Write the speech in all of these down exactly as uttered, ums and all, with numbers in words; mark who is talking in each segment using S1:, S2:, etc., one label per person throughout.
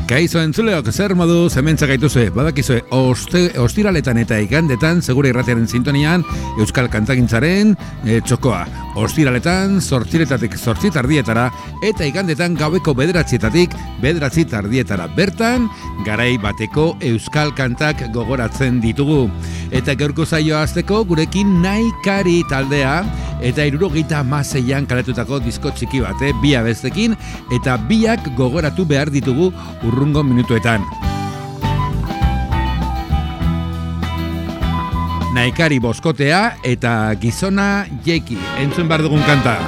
S1: Kaixo entzuleok, zer modu zementza gaituzue, badakizue oste, ostiraletan eta igandetan segure irratiaren sintonian Euskal Kantagintzaren e, txokoa. Ostiraletan zortziretatik zortzi tardietara eta igandetan gaueko bederatzietatik bederatzi tardietara. Bertan, garai bateko Euskal Kantak gogoratzen ditugu. Eta gaurko saioa hasteko gurekin Nahikari taldea eta hirurogeita hamaseian kaletutako disko txiki bate, bi abestekin eta biak gogoratu behar ditugu urrungo minutuetan. Nahikari boskotea eta gizona Jeiki. Entzun behar dugun kanta.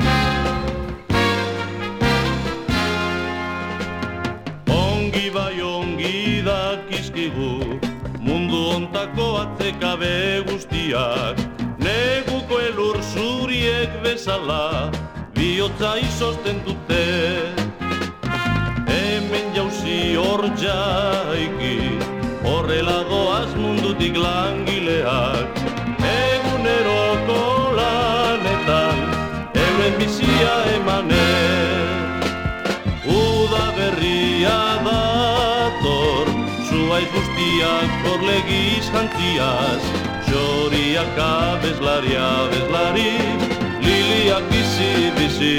S2: Ongi bai ongi dakizkigu mundu ontako atzekabe guztiak, neguko elur zuriek bezala bihotza izosten dute. Hemen jauzi hor jaiki, horrela doaz mundutik langileak, eguneroko lanetan, euren bizia emanen. Uda berria dator, zuaiz guztiak korlegiz jantziaz, txoriak abeslari, abeslari, liliak bizi-bizi.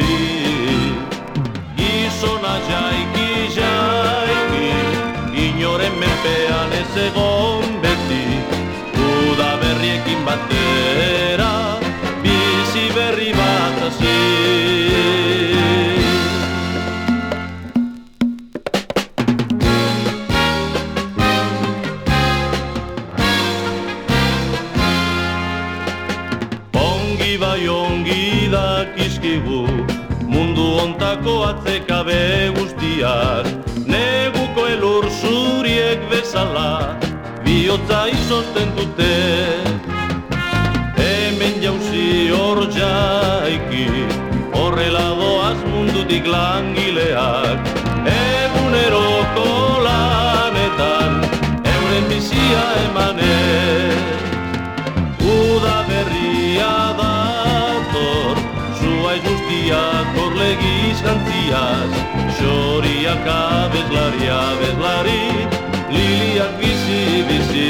S2: Gizona jaiki, jaiki, inoren menpean ez egon beti, uda berriekin batera, bizi berri bat hasi. Ongi bai ongi dakizkigu mundu ontako atzekabe guztiak, neguko elur zuriek bezala bihotza izosten dute. Hemen jauzi hor jaiki, horrela doaz mundutik langileak, eguneroko lanetan, euren bizia emanen. Uda berria dator, zuaiz guztiak horlegiz jantziaz, txoriak abeslari, abeslari, liliak bizi-bizi.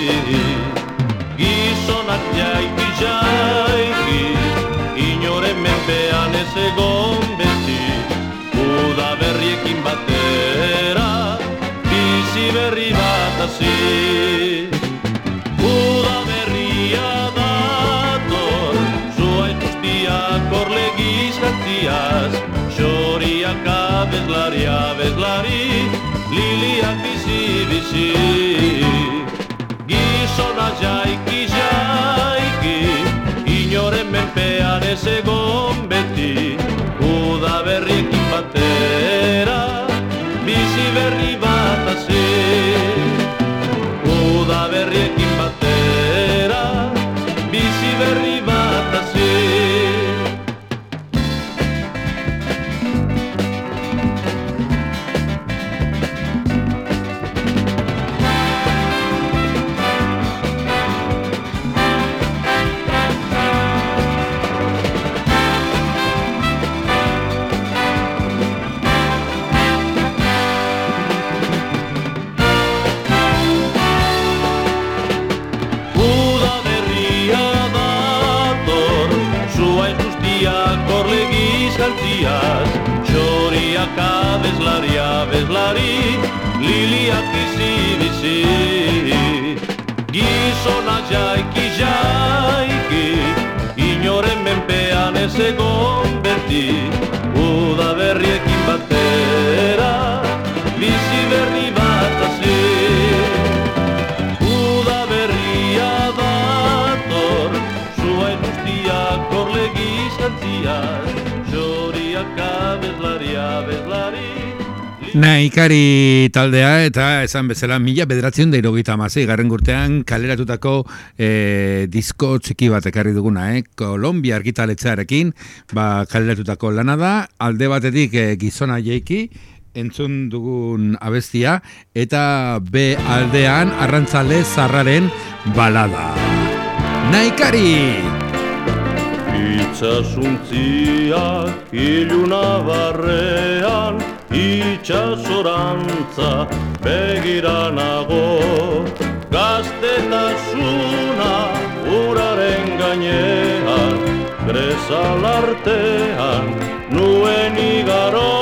S2: Gizonak jaiki, jaiki, inoren menpean ez egon beti, uda berriekin batera, bizi berri bat hasi. Uda berria dator, zuaiz guztiak horlegiz jantziaz, txoriak abeslari, abeslari, liliak bizi-bizi. Gizona jaiki, jaiki, inoren menpean ez egon beti, uda berriekin batera, bizi berri bat hasi. Uda berriekin batera, bizi berri bat hasi. Txoriak abeslari, abeslari, liliak bizi-bizi. Gizona jaiki, jaiki, inoren menpean ez egon beti, uda berriekin batera, bizi berri bat hasi. Uda berria dator, zuaiz guztiak horlegiz jantziaz,
S1: Nahikari taldea eta esan bezala mila bederatziehun eta hirurogeita hamasei garren urtean kaleratutako e, disko txiki bat ekarri duguna, eh? Kolombia argitaletxearekin ba, kaleratutako lana da, alde batetik e, gizona Jeiki entzun dugun abestia eta B aldean arrantzale zarraren balada. Nahikari!
S2: Itxasuntziak iluna barrean, itxasuntziak itxasorantza begira nago. Gaztetasuna uraren gainean, grezalartean nuen igaro.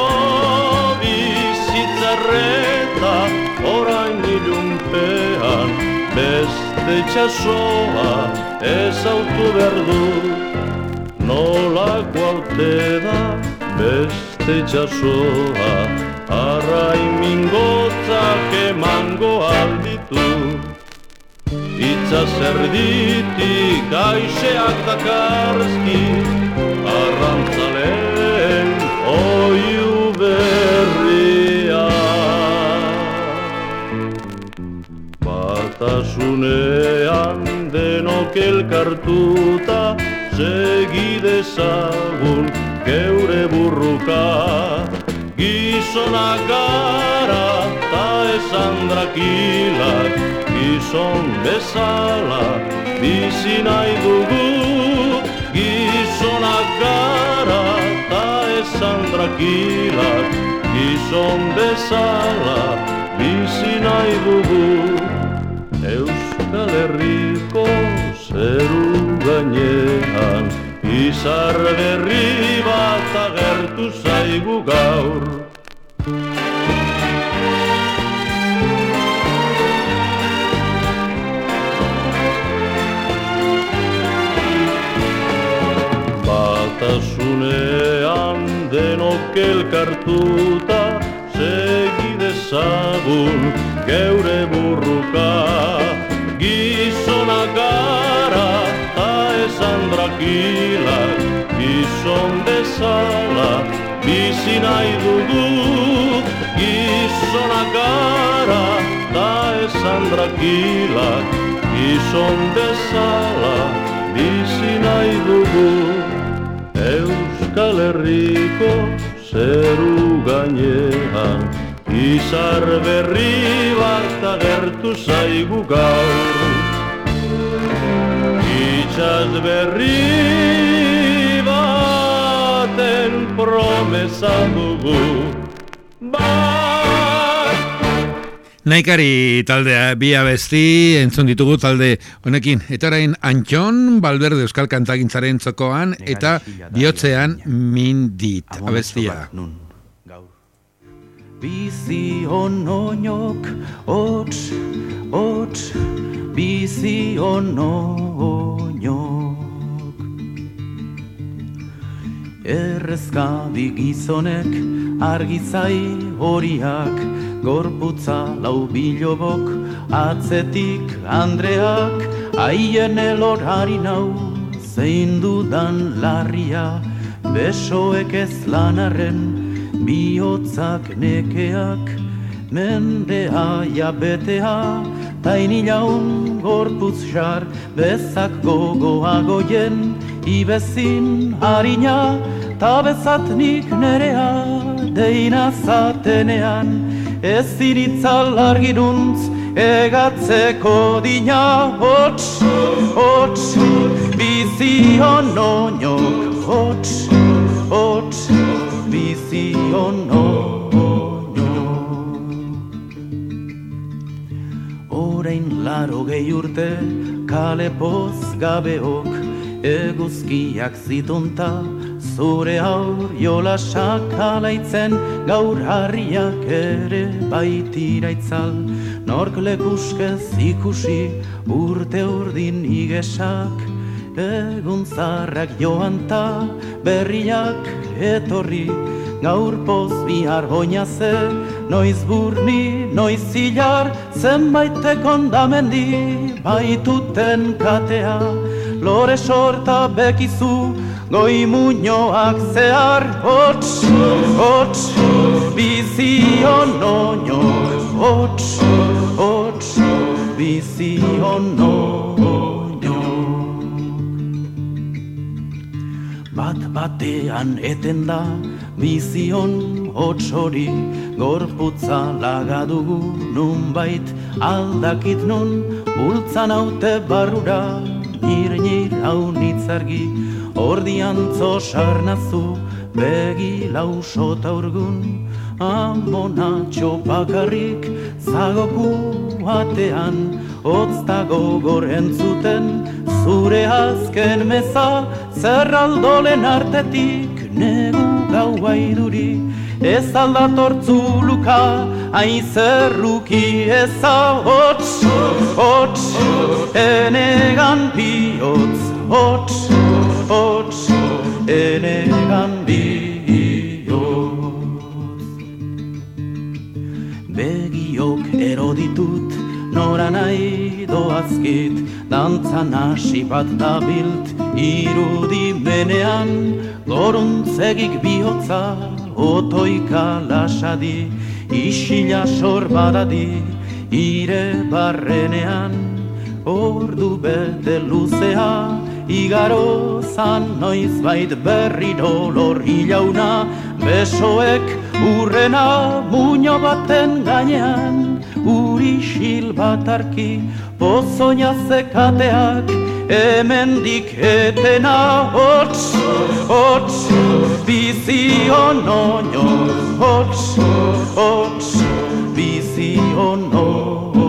S2: Bizitzarreta orain ilunpean, beste itxasoa ezautu behar du. Nolako haute da beste itxasoa, arrai mingotzak emango alditu. Itxas erditik aiseak dakarzki, arrantzaleen oiu berria. Batasunean denok elkartuta, segi dezagun geure burruka. Gizonak gara ta esan drakilak, gizon bezala bizi nahi dugu. Gizonak gara ta esan drakilak, gizon bezala bizi nahi dugu. Euskal Herriko zeru gainean, izar berri bat agertu zaigu gaur. Batasunean denok elkartuta, segi dezagun geure burruka. Gizonak gara ta esan drakilak, gizon bezala bizi nahi dugu. Gizonak gara ta esan drakilak, gizon bezala bizi nahi dugu. Euskal Herriko zeru gainean, izar berri bat agertu zaigu gaur. Itxas berri baten promesa dugu.
S1: Naikari taldea bi abesti entzun ditugu talde honekin. Eta orain Antxon, Balberde Euskal Kantagintzaren txokoan, eta bihotzean mindit abestia.
S3: Bizi onoinok, hots, hots, bizi onoinok. Errezkabi gizonek, argizai horiak, gorputza lau bilobok, atzetik Andreak, haien elorari nau, zein dudan larria, besoek ez lanarren, bihotzak nekeak, mendea jabetea, tainilaun gorputz jar, bezak gogoagoien, ibezin harina, ta bezatnik nerea, deina zatenean, ez ziritzal argiruntz, egatzeko dina, hots, hots, bizi onoinok, hots, hots, bizi onoinok. Orain laro gehi urte, kale poz gabeok, eguzkiak zitunta, zure aur jolasak alaitzen, gaur harriak ere baitira itzal. Nork lekuskez ikusi urte urdin igesak, egun zarrak joanta berriak etorri, gaur poz bihar goinaze, noiz burni, noiz zilar, zenbaitek ondamendi baituten katea, lore sorta bekizu, goi muñoak zehar, hots, hots, bizi onoinok, hots, hots, bizi onoinok. Bat batean eten da, bizion hots hori, gorputza lagadugu nunbait aldakit nun, bultzan haute barrura, nir nir hau nitzargi, ordiantzo sarnazu, begi lausota urgun, amonatxo bakarrik zagoku batean, hotz dago gorentzuten, zure azken meza, zerraldolen artetik, negu gaua iduri, ez aldatortzuluka, aizerruki eza, hots, hots, enegan bihotz, hots, hots, enegan bihotz. Begiok eroditut, nora nahi doazkit, dantzan hasi bat dabilt, irudimenean, goruntzegik bihotza, otoika lasadi, isila sorbadadi, ire barrenean, ordu bete luzea, igaro zan noizbait berri dolor hilauna, besoek urrena muño baten gainean, uri xil bat arki, pozoina zekateak, hemendik etena, hots, hots, bizi onoño, hots, hots, bizi onoño.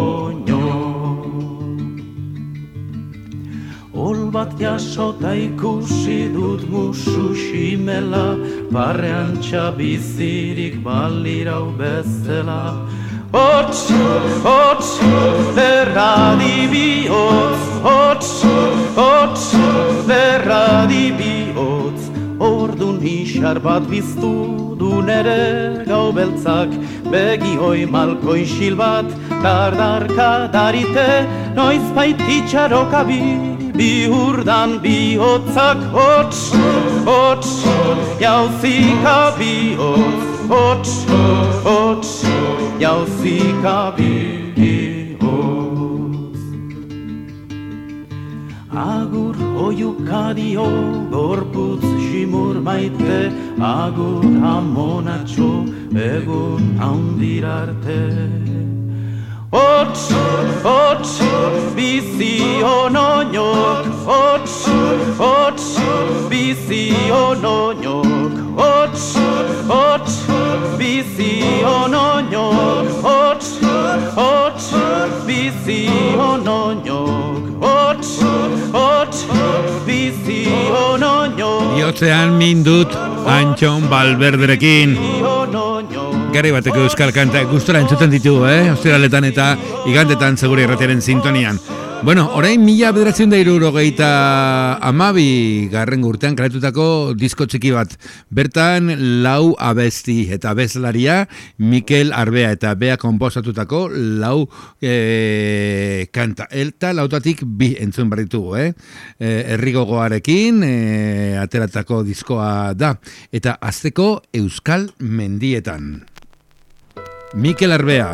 S3: Ol bat jasota ikusi dut musu ximela, barrean txabizirik balirau bezala. Hots, hots, lerradi bihotz, hots, hots, lerradi bihotz. Ordun isar bat biztu du nere gau beltzak, begi hoi malko isil bat, dardarka darite, noiz baititxarokabi, bihurdan bihotzak, hots, hots, jauzika bihotz, hots, hots, jauzika bihotz. Agur oiukadio gorputz ximur maite, agur amonatxo egun handirarte. Hots, hots, bizi onoñok, hots, hots, bizi onoñok, hots, hots, bizi onoñok, hots, hots, bizi onoñok, hots, hots, bizi onoñok.
S1: Iotzean mindut Antxon Balberderekin. Garri bateko euskal kanta gustora entzuten ditugu, eh? Ostiraletan eta igandetan segure irratiaren sintonian. Bueno, orain mila bederatzen da hirurogeita hamabi garren urtean kaletutako disko txiki bat. Bertan lau abesti eta abestlaria Mikel Arbea eta Bea konposatutako lau e, kanta. Eta lautatik bi entzun barritugu, eh? E, Herrigogoarekin e, ateratako diskoa da. Eta azteko Euskal Mendietan. Mikel Arbea.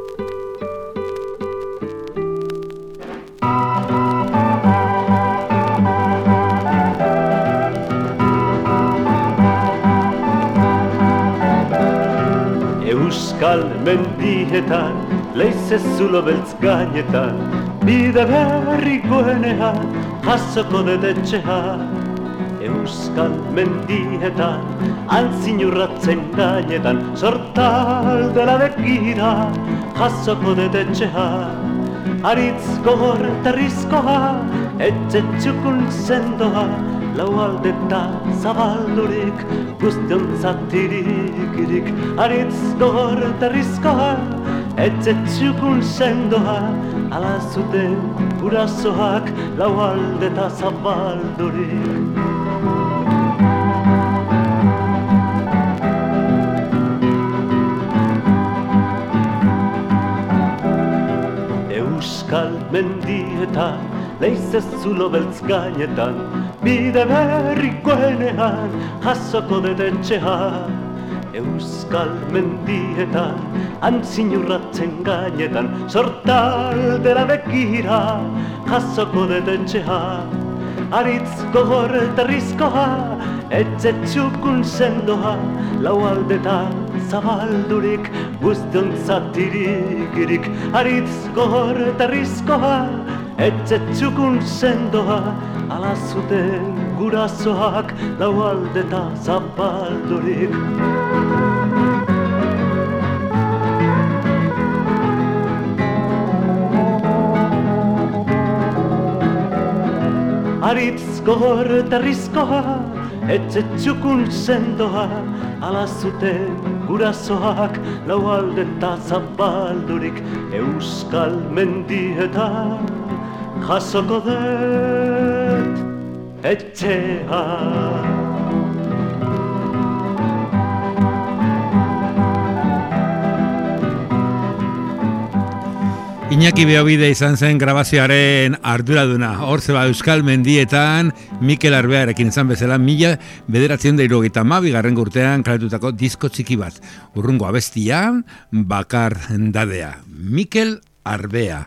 S2: Euskal Mendietan, leize zulo beltz gainetan, bide berrikoenean, jasoko detetxean. Euskal Mendietan, antzin urratzen gainetan, sortaldera begira, jasoko detetxean. Aritz gogor eta rizkoa, etxetxukun sendoa, lau aldeta zabaldurik, guztiontzat irikirik. Aritz gogor eta rizkoa, etxetxukun sendoa, ala zuten gurasoak, lau aldeta zabaldurik. Euskal Mendietan, leize zulo beltz gainetan, bide berrikoenean, jasoko detetxean. Euskal Mendietan, antzin urratzen gainetan, sortaldera begira, jasoko detetxean. Aritz gogor eta rizkoa, etxetxukun sendoa, lau aldetan zabaldurik, guztiontzat irikirik. Aritz gogor eta rizkoa, etxetxukun sendoa, ala zuten gurasoak lau aldeta zapaldurik. Aritzko terrizkoa, etxe txukun sendoa, ala zuten gurasoak lau aldeta zapaldurik. Euskal mendietan jasoko dut etxea.
S1: Iñaki Beobide izan zen grabazioaren arduraduna. Hor zeba Euskal mendietan Mikel Arbearekin izan bezala mila bederatzen da hirurogeita hamabi garren urtean kaletutako disko txiki bat. Urrungo abestia, bakar dadea. Mikel Arbea.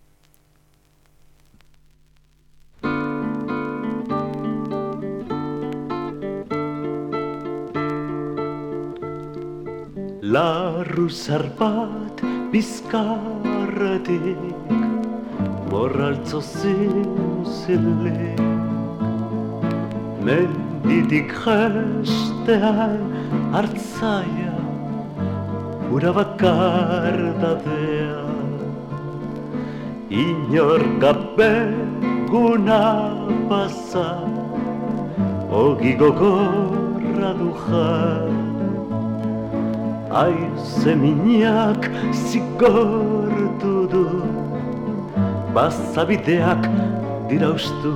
S2: Larru zarbat bizkarretik morraltzo zizilik menditik jestean hartzaia ura bakar dadea inor gabe guna pasa ogi gogorra dujan Aize minak zigortu du, bazabideak diraustu.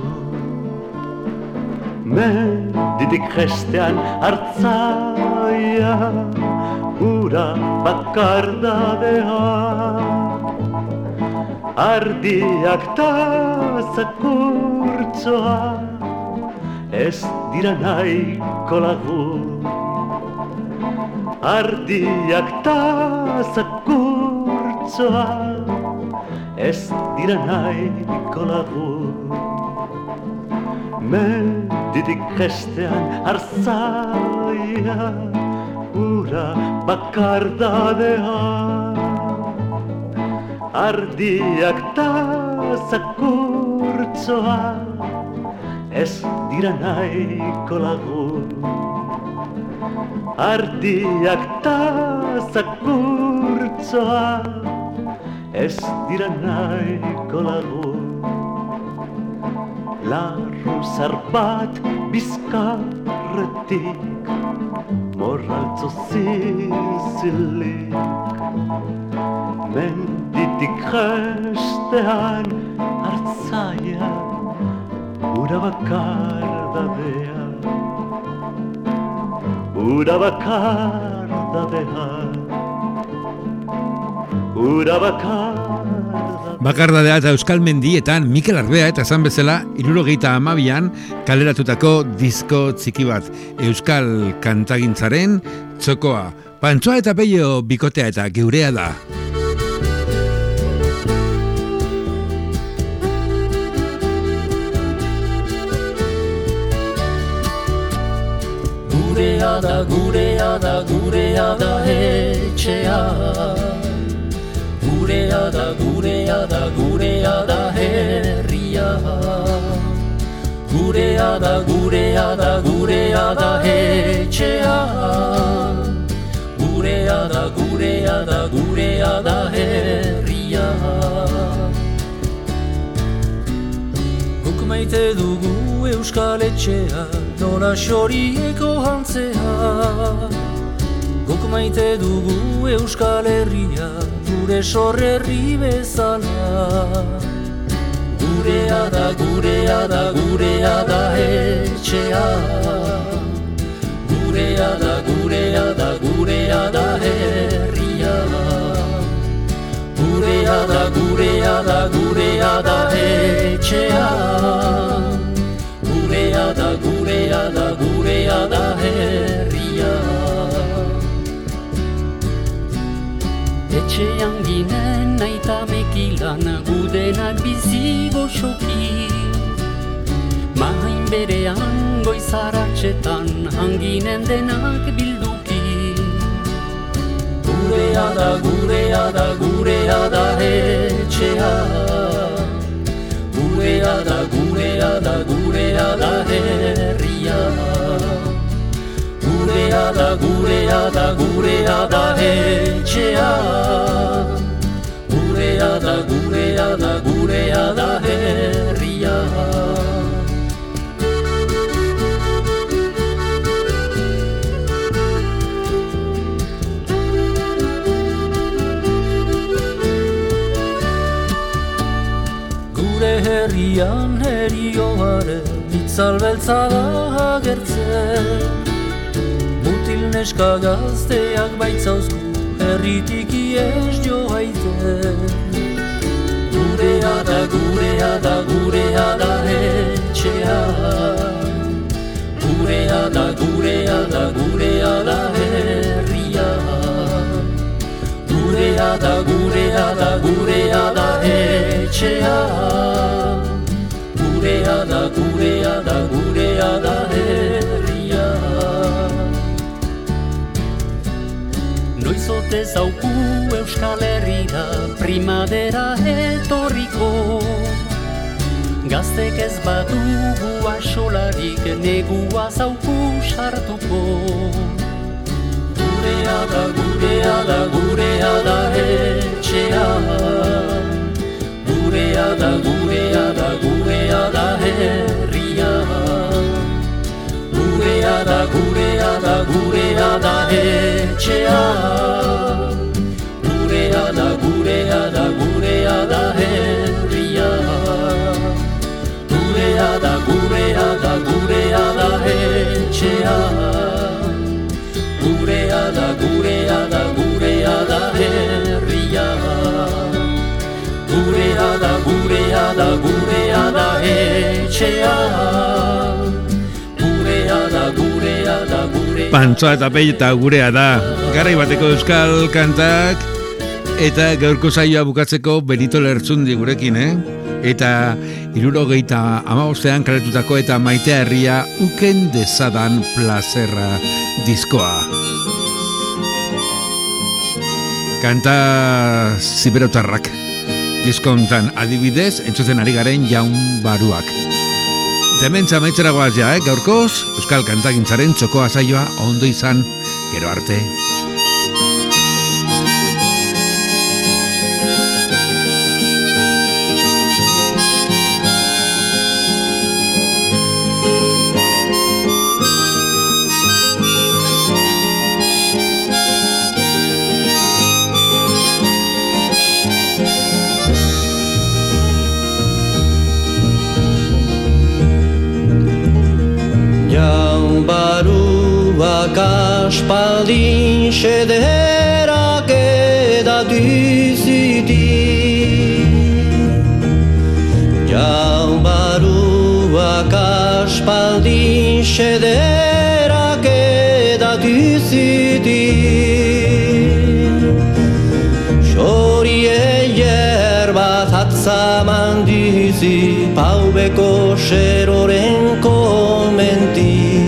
S2: Menditik jestean hartzaia, ura bakardadea. Ardiak ta zakurtzoa, ez dira nahiko lagun. Ardiak ta zakurtzoa, ez dira nahiko lagun. Menditik jestean hartzaia, ura bakardadea. Ardiak ta zakurtzoa, ez dira nahiko lagun. Ardiak ta zakurtzoa, ez dira nahiko lagun. Larru zarbat bizkarretik, morraltzo zizilik. Menditik jestean hartzaia, ura bakar dadea. Ura bakar dadea, ura bakar dadea.
S1: Bakardadea eta Euskal mendietan Mikel Arbea eta esan bezala hirurogeita hamabian kaleratutako disko txiki bat. Euskal kantagintzaren txokoa. Pantsoa eta Peio bikotea eta geurea da.
S4: Gurea da, gurea da, gurea da etxea. Gurea da, gurea da, gurea da herria. Gurea da, gurea da, gurea da etxea. Gurea da, gurea da, gurea da herria. Guk maite dugu euskal etxea, nola xorieko jantzea. Guk maite dugu euskal herria, gure sorrerri bezala. Gurea da, gurea da, gurea da etxea. Gurea da, gurea da, gurea da herria. Gurea da, gurea da, gurea da etxea. Gurea da, gurea da, gurea da herria. Etxean ginen naita mekilan, gudenak bizi goxoki. Mahain berean goizaratxetan, hanginen denak bilduki. Gurea da, gurea da, gurea da etxea. Gurea da, gurea da, gurea da herria. gurea da, gurea da etxea. Gurea da, gurea da, gurea da herria. Gure herrian herioaren itzalbeltza da agertzen. Mutil neska gazteak baitzauzku herritik ies joaiten. Gurea da, gurea da, gurea da etxea. Gurea da, gurea da, gurea da herria. Gurea da, gurea da, gurea da etxea. Gurea da, gurea da, gurea da herria. Noizote zauku Euskal Herrira primadera etorriko. Gaztek ez badugu asolarik negua zauku sartuko. Gurea da, gurea da, gurea da etxea. Gurea da, gurea da, gurea da herria. Gurea da, gurea da, gurea da etxea. Gurea da, gurea da, gurea da herria. Gurea da, gurea da, gurea da etxea. Gurea da, gurea da, gurea da herria. Gurea da, gurea da, gurea da etxea.
S1: Pantsoa eta pei eta gurea da, garai bateko euskal kantak, eta gaurko saioa bukatzeko Benito Lertzundi gurekin, eh? Eta hirurogeita hamabostean kaletutako eta Maitea herria uken dezadan plazerra diskoa. Kanta ziberotarrak disko hontan adibidez entzuten ari garen Jaun Baruak. Hementza maitzera goaz ja, eh? Gaurkoz, euskal kantagintzaren txokoa saioa ondo izan, gero arte.
S5: Baruak aspaldin xederak edatu zitin. Jaun baruak aspaldin xederak edatu zitin. Xorie yerbat atzaman dizi paubeko xeroren komenti.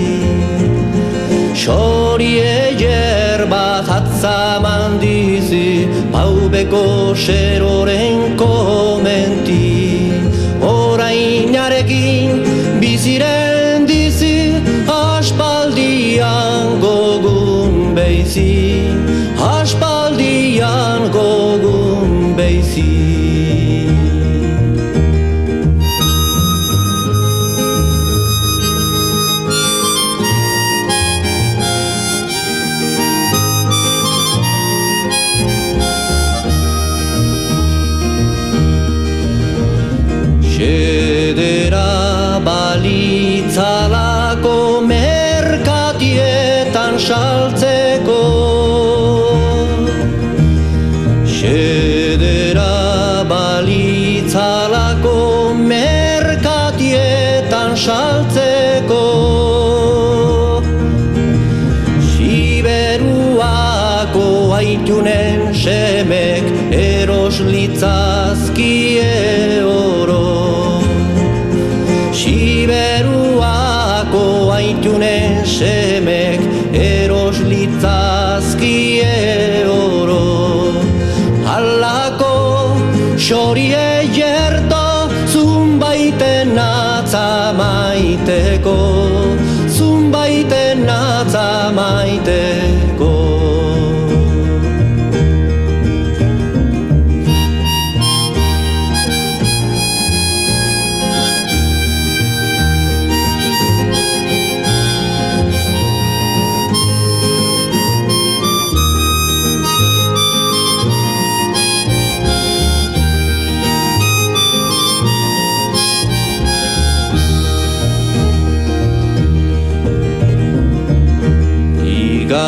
S5: Xorie yerbat atzaman dizi paubeko xeroren komenti. Orainarekin biziren dizi aspaldian gogun beizi. Aspaldian gogun beizi. Xedera balitzalako merkatietan saltzeko. Xedera balitzalako merkatietan saltzeko. Siberuako aitunen semek eros litzazkie oro. Siberuako aitunen semek eros litzazkie oro. Halako xorie jerto zunbaiten atza maiteko. Zunbaiten atza maiteko.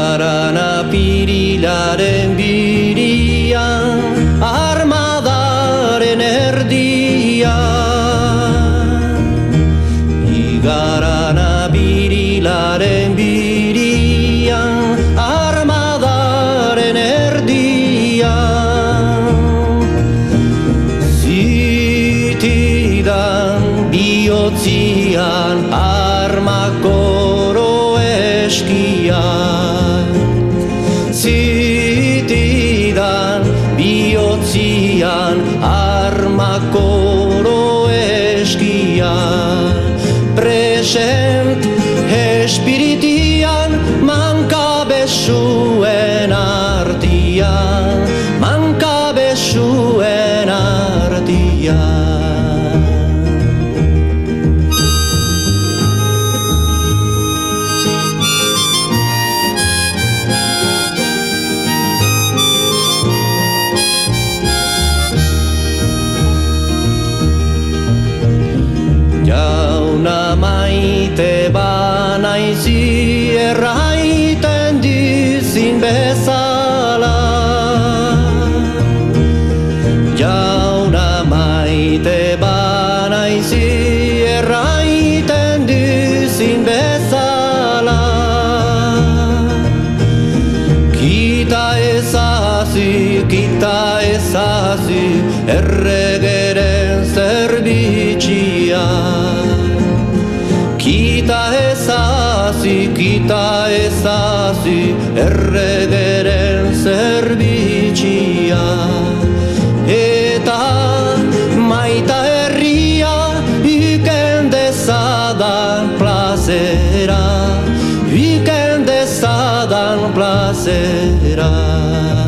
S5: Igaran apirilaren birian, armadaren erdian. Igaran apirilaren birian, armadaren erdian. Zitidan bihotzian armakoro eskian. Zitidan bihotzian armakoro eskian. Present espiritian mankabezuen artian, mankabezuen artian. Jauna maite banaizi erraiten dizin bezala. Jauna maite banaizi erraiten dizin bezala. Kita ezazi, kita ezazi erregeren zerbitxia. Kita ezazi, kita ezazi erregeren zerbitxia. Eta maita herria iken dezadan plazera, iken dezadan plazera.